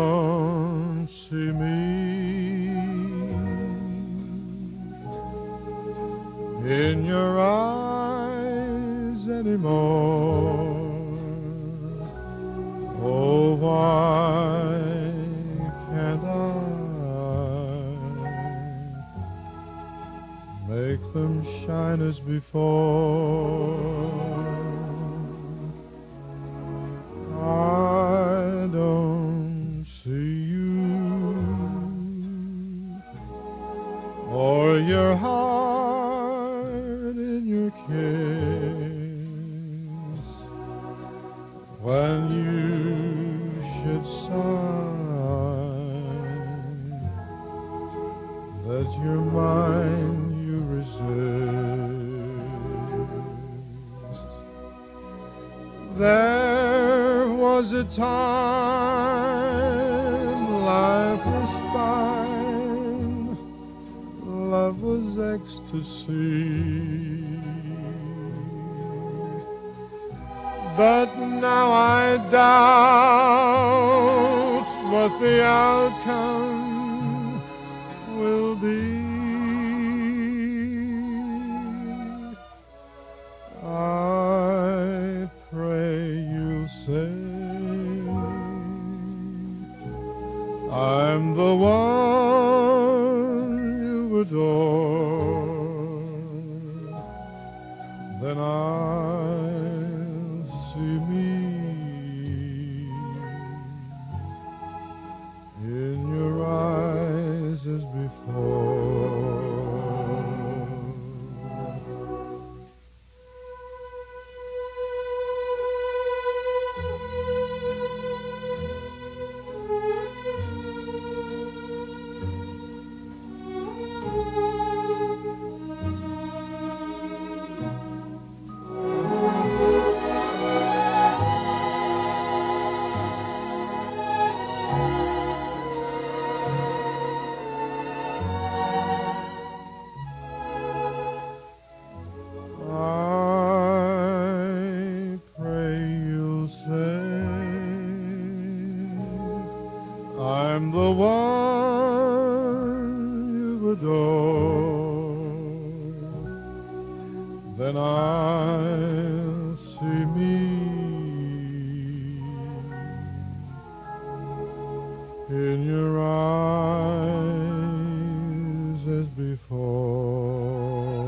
don't see me in your eyes anymore. Oh, why can't I make them shine as before? I don't see you or your heart in your kiss when you should sigh that you're mine, you resist. There was a time life was fine, love was ecstasy. But now I doubt what the outcome will be. I pray you'll say I'm the one you adore. Then I'll see me in your eyes as before. I pray you'll say I'm the one you adore. Then I'll see me in your eyes as before.